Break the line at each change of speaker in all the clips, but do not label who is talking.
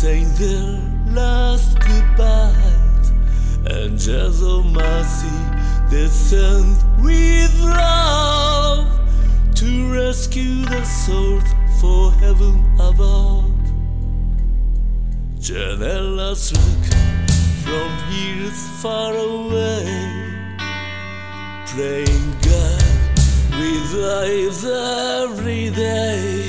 saying their last goodbyes. Angels of mercy descend with love to rescue the souls for heaven above. Journalists look from hills far away, praying God with lives every day.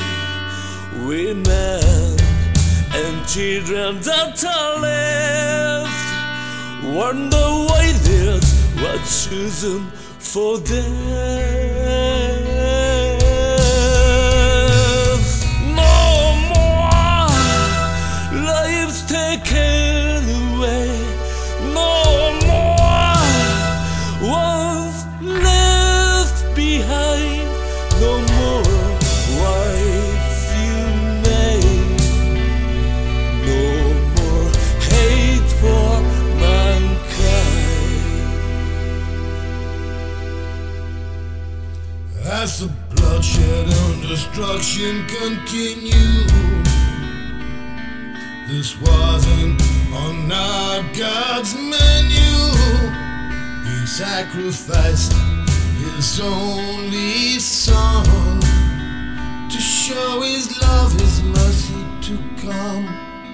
Women and children that are left wonder why theirs was chosen for them. No more lives taken away, no more ones left behind, no more wives you made, no more hate for mankind.
As the bloodshed and destruction continue, this wasn't on our God's menu. He sacrificed His only Son to show His love, His mercy to come.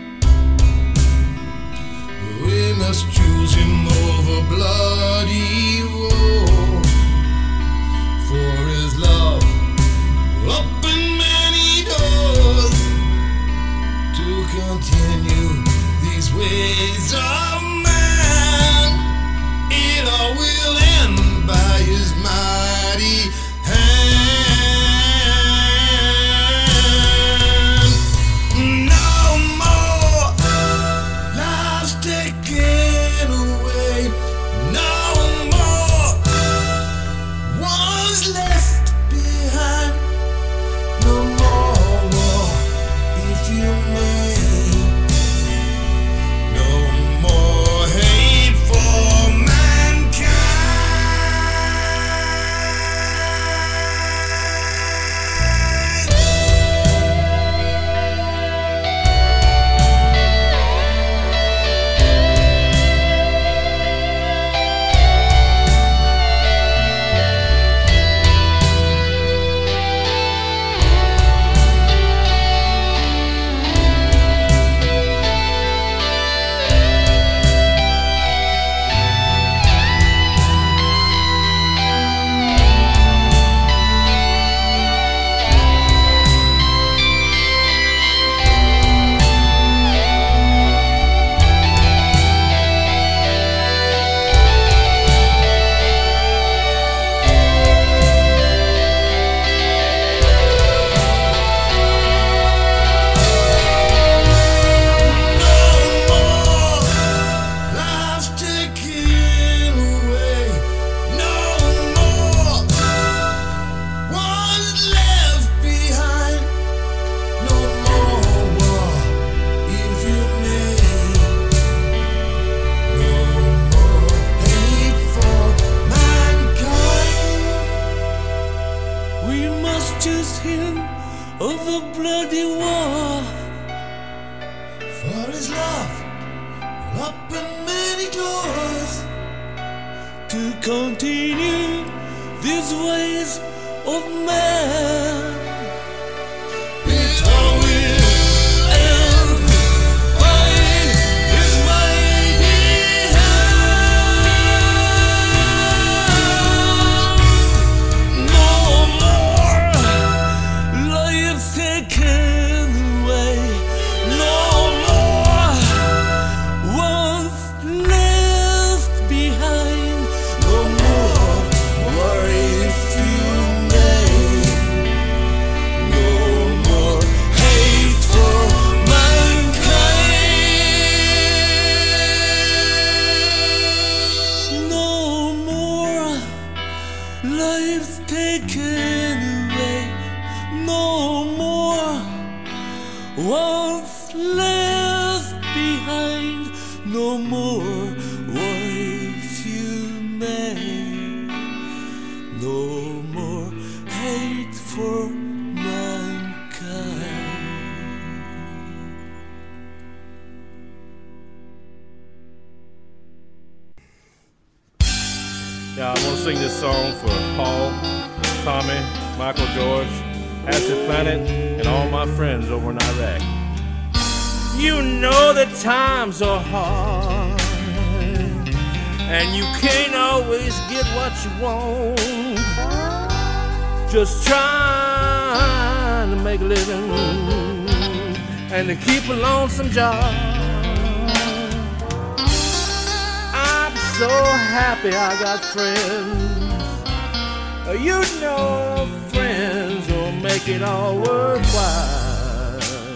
We must choose Him over bloody war, for His love will open many doors to continue these ways of man. It all will end by His mighty hand. No more lives taken away, no more ones left behind, no more war, if you may. No more hate for mankind.
We must choose Him over bloody war,
For His love will open many doors
to continue these ways of man.
It all will end by His mighty hand.
No more lives taken away, no more ones left behind, no more worry you made, no more hate for mankind, no more lives taken away, no more ones left behind, no more wives you made, no more hate for mankind.
sing this song for Paul, Tommy, Michael, George, Acid Planet, and all my friends over in Iraq. You know that times are hard, and you can't always get what you want. Just trying to make a living and to keep a lonesome job. I'm so happy I got friends. You know, friends will make it all worthwhile.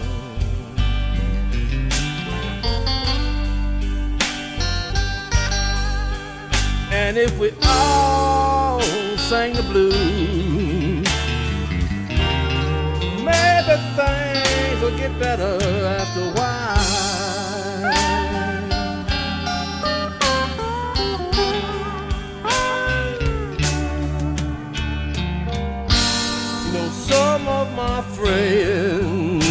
And if we all sang the blues, maybe things will get better after a while. Some of my friends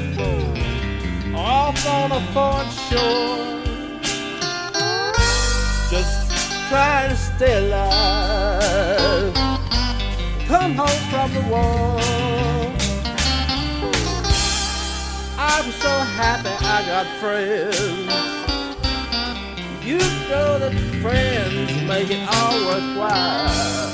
off on a foreign shore, just trying to stay alive, come home from the war. I'm so happy I got friends. You know that friends make it all worthwhile.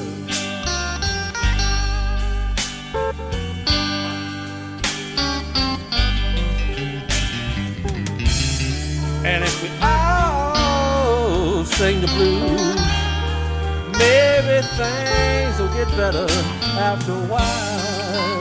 And if we all sing the blues, maybe things will get better after a while.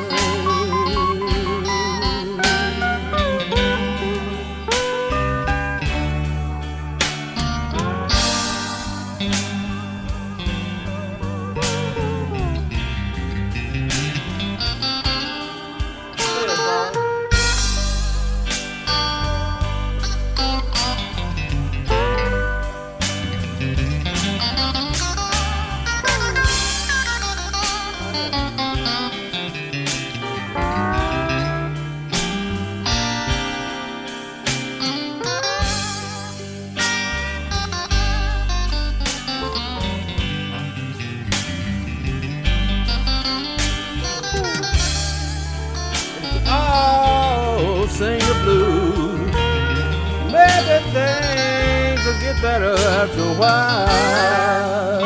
Sing the blues, maybe things will get better after a while.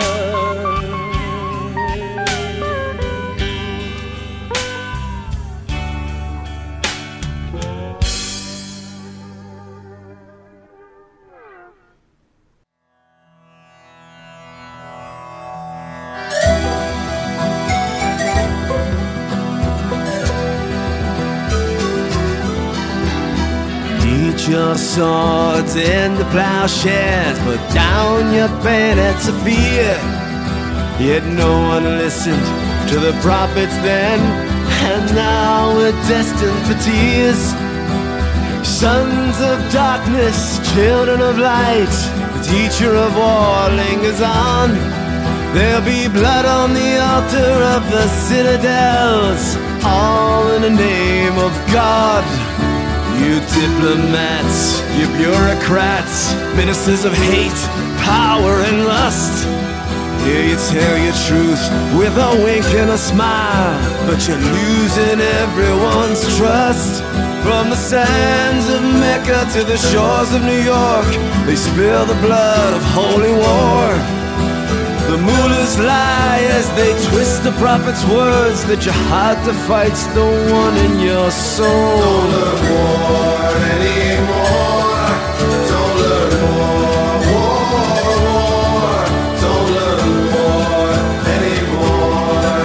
Your swords in the plowshares, put down your bayonets of fear. Yet no one listened to the prophets then, and now we're destined for tears. Sons of darkness, children of light, the teacher of war lingers on. There'll be blood on the altar of the citadels, all in the name of God. You diplomats, you bureaucrats, ministers of hate, power and lust. Here you tell your truth with a wink and a smile, but you're losing everyone's trust. From the sands of Mecca to the shores of New York, they spill the blood of holy war. The mullahs lie as they twist the prophet's words, that your heart to fight's the one in your soul.
Don't learn war anymore. Don't learn war, war. Don't learn war anymore.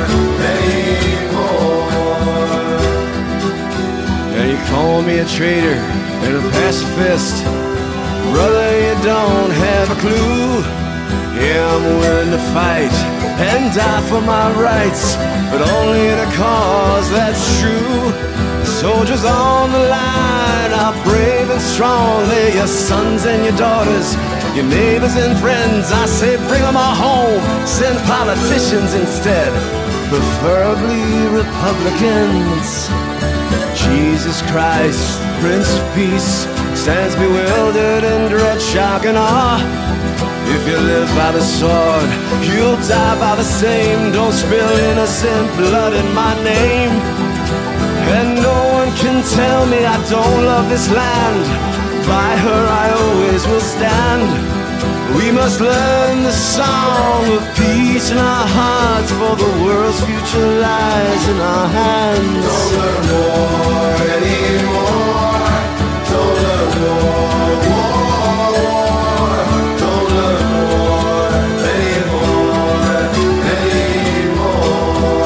And you call me a traitor and a pacifist. Brother, you don't have a clue. Yeah, I'm willing to fight and die for my rights, but only in a cause that's true. The soldiers on the line are brave and strong. They're your sons and your daughters, your neighbors and friends. I say bring them all home, send politicians instead, preferably Republicans. Jesus Christ, Prince of Peace, stands bewildered in dread, shock and awe. If you live by the sword, you'll die by the same. Don't spill innocent blood in my name. And no one can tell me I don't love this land. By her I always will stand. We must learn the song of peace in our hearts, for the world's future lies in our hands.
Don't learn war anymore. Don't learn war, war. Don't learn war anymore, anymore.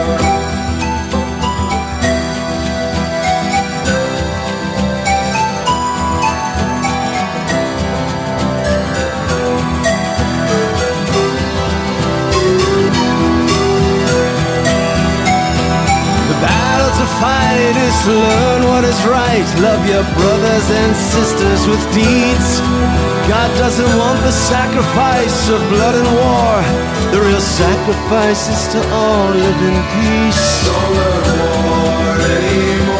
Fight is to learn what is right. Love your brothers and sisters with deeds. God doesn't want the sacrifice of blood and war. The real sacrifice is to all live in peace.
Don't learn war anymore.